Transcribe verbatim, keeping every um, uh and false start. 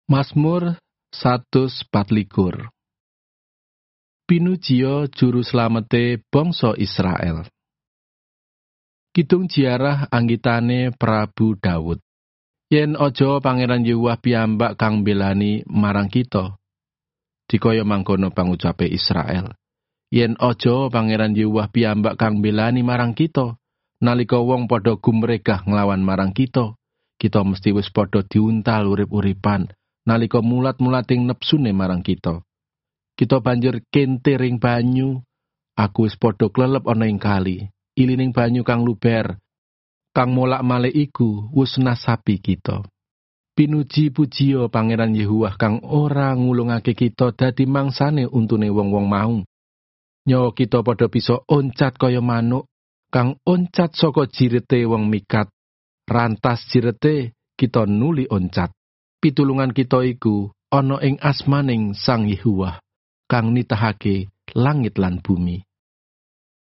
Mazmur satus patlikur. Pinujiya juru slamete bangsa Israel. Kidung jiarah anggitane Prabu Daud. Yen aja Pangeran Yehuwah piyambak kang mbelani marang kita. Dikaya mangkono pangucape Israel. Yen aja Pangeran Yehuwah piyambak kang mbelani marang kita, nalika wong padha gumregah nglawan marang kita, kita mesti wis padha diuntal urip-uripan nalika mulat-mulating nepsune marang kita. Kita banjur kentiring banyu, aku wis padha klelep ana ing kali, ilining banyu kang luber, kang molak-malik iku wis nasapi kita. Pinuji pujiya Pangeran Yehuwah kang ora ngulungake kita dadi mangsane untune wong-wong mau. Nyawa kita padha bisa oncat kaya manuk, kang oncat saka jirete wong mikat. Rantas jirete kita nuli oncat. Pitulungan kita iku ana ing asmaning Sang Yehuwah, kang nitahake langit lan bumi.